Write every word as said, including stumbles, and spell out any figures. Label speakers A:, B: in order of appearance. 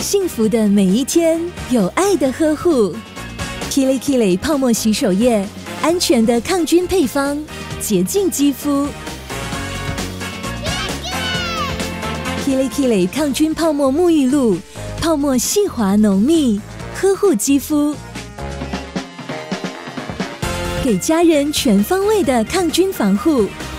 A: 幸福的每一天，有爱的呵护。Kili Kili 泡沫洗手液，安全的抗菌配方，洁净肌肤。Kili Kili 抗菌泡沫沐浴露，泡沫细滑浓密，呵护肌肤，给家人全方位的抗菌防护。